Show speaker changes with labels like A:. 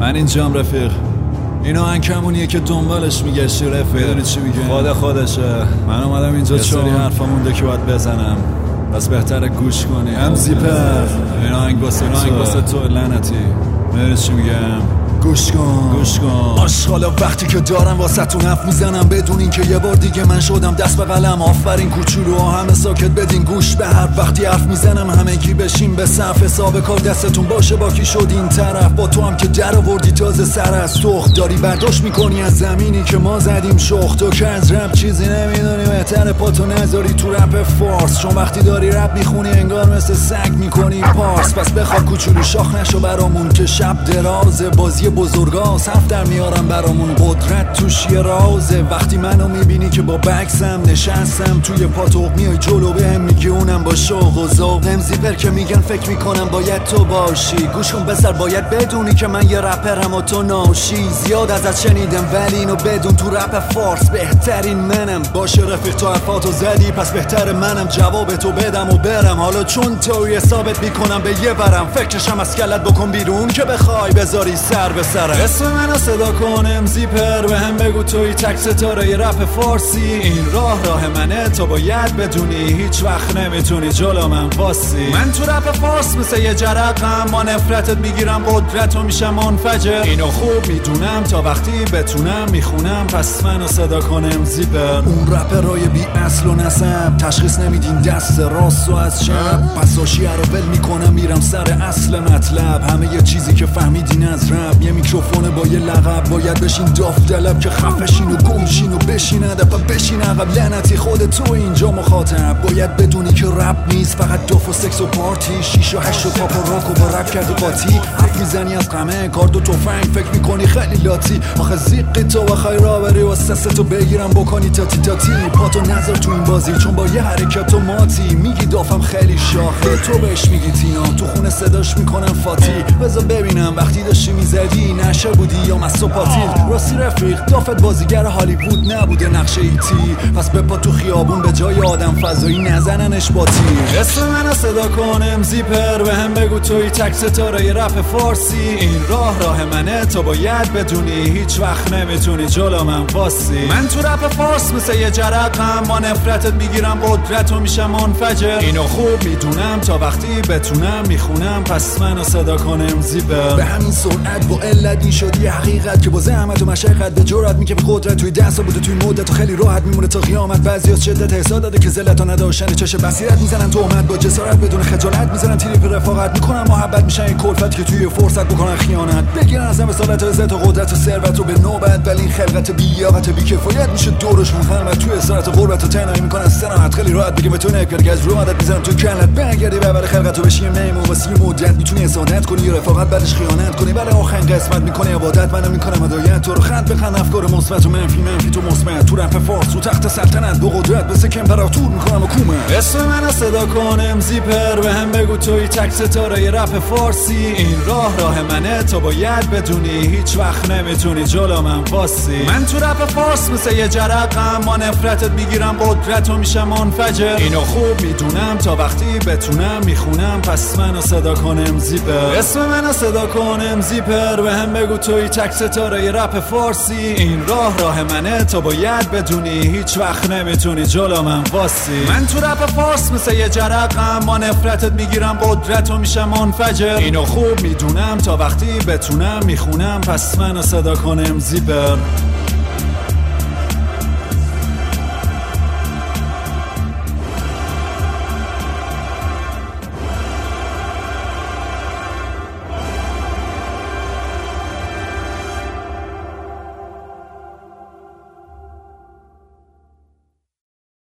A: من اینجام رفیق. اینا انکمونیه که دنبالش میگشتی رفیق. میدونی چی میگه؟ خودشه. من اومدم اینجا چون حرفا مونده که باید بزنم، بس بهتره گوش کنی. هم زیپر اینا انگ واسه تو لعنتی. میدونی چی میگم؟ گوش کن آشغالا وقتی که دارم واسه تون حرف میزنم بدون این که یه بار دیگه من شدم دست به قلم. آفرین کوچولو همه ساکت بدین گوش به حرف. وقتی حرف میزنم همه کی بشین به صف. حساب کار دستتون باشه با کی شد این طرف. با تو هم که در آوردی تازه سر از سخت داری برداشت میکنی از زمینی که ما زدیم شخ. تو که از رپ چیزی نمیدونی بهتره پاتو نذاری تو رپ فارس، چون وقتی داری رپ میخونی انگار مثل سگ میکنی پارس. پس بخواد کوچولو شاخ نشو برامون که شب درازه. بازی بزرگا صف در میارم برامون، قدرت توش یه رازه. وقتی منو میبینی که با بکسم نشستم توی پاتوق میای جلو بهم میگی اونم با شوق و ذوق. زیپر که میگن فکر میکنم باید تو باشی. گوش کن بسر باید بدونی که من یه رپرم و تو ناشی. زیاد ازت شنیدم ولی اینو بدون تو رپ فارس بهترین منم. باشه رفیق تو حرفاتو زدی پس بهتر منم جواب تو بدم و برم. حالا چون توی ثابت میکنم به یه برم، فکرشم از کلت بکن بیرون که بخوای بذاری سر به سرم. اسم منو صدا کنم زیپر به هم بگو توی تک ستاره رپ فارسی. این راه منه تو باید بدونی هیچ وقت نمیتونی جلو من واسی. من تو رپ فارس مثل یه جرقم، ما نفرتت میگیرم قدرت و میشم منفجر. اینو خوب میدونم تا وقتی بتونم میخونم، پس منو صدا کنم زیپر. اون رپرای بی اصل و نسب تشخیص نمیدین دست راست و از چپ. پس آشیه رو ول میکنم میرم سر اصل مطلب. همه یه چیزی که فهمیدین از رپ یه میکروفونه با یه لقب. باید بشین داوطلب که خفشین و گمشین و بشین ادب و بشین عقب. لعنتی خود تو اینجا مخاطب. باید بدونی که رپ نیست فقط داف و سکس و پارتی. 6 و 8 و پاپ و راک و با رپ کرد و قاطی. حرف میزنی از غمه کارد و تفنگ فکر میکنی خیلی لاتی. آخه زیقی تو بخوای را بری و سستو بگیرم بکنی تاتی تاتی. پاتو نذار تو این بازی چون با یه حرکت و ماتی. میگی دافم خیلی شاخه تو بهش میگی تینا. تو خونه صداش میکنم فاتی. بذار ببینم وقتی داشتی میزدی نشه بودی یا مسوپاتیل. راستی رفیق دافت بازیگر هالیوود نبوده نقشه ایتی. پس بپا تو خیابون به جای آدم فضایی نزننش با تیر. اسم منو صدا کنم زیپر به هم بگو توی تک ستاره رپ فارسی. این راه منه تو باید بدونی هیچ وقت نمیتونی جلو من واسی. من تو رپ فارس مثل یه جرقم، ما نفرتت میگیرم قدرت و میشم منفجر. اینو خوب میدونم تا وقتی بتونم میخونم، پس منو صدا کنم زیپر. به همین سرعت با علت این شدی حقیقت که با زحمت و مشقت به جرأت میگه به قدرت توی دست بوده توی مدت و خیلی راحت میمونه تا قیامت. بعضی از شدت حساد داده که ذلت نداشتن چش بصیرت میزنن تهمت با جسارت بدون خجالت میزنن تریپ رفاقت میکنن محبت میشن این کلفت که توی فرصت بکنن خیانت. بگیرن ازم رسالت و عزت و قدرت و ثروت رو به نوبت. ولی این خلقت بی‌لیاقت بی‌کفایت میشه دورشون خلوت توی اسارت و غربت و تنهایی میکنن سراحت. خیلی راحت بگم به تو نکردی که از رو عادت میزنم تو کلت. برگردی ببر خلقت رو بشی میمون واسه مدت میتونی اسادت کنی یا رفاقت بعدش خیانت کنی. برای آخرین قسمت میکنی عبادت منم میکنم هدایت تو رو. خند بخند افکار مثبت و منفی تو مثبت. تو رپ فارس تو تخت سلطنت با قدرت مثل امپراتور میکنم حکومت. اسم منو صدا کنم زیپر به هم بگو توی تک ستاره رپ فارسی. این راه منه تو باید بدونی هیچ وقت نمیتونی جلو من واسی. من تو رپ فارس مثل یه جرقم، ما نفرتت میگیرم قدرت و میشم منفجر. اینو خوب میدونم تا وقتی بتونم میخونم، پس منو صدا کنم زیپر. اسم منو صدا کنم زیپر به هم بگو توی تک ستاره رپ فارسی. این راه منه تو باید بدونی هیچ وقت نمیتونی جلو من واسی. من تو رپ فارس مثل یه جرقم، ما نفرتت میگیرم قدرت و میشم منفجر. اینو خوب میدونم تا وقتی بتونم میخونم، پس منو صدا کنم زیپر.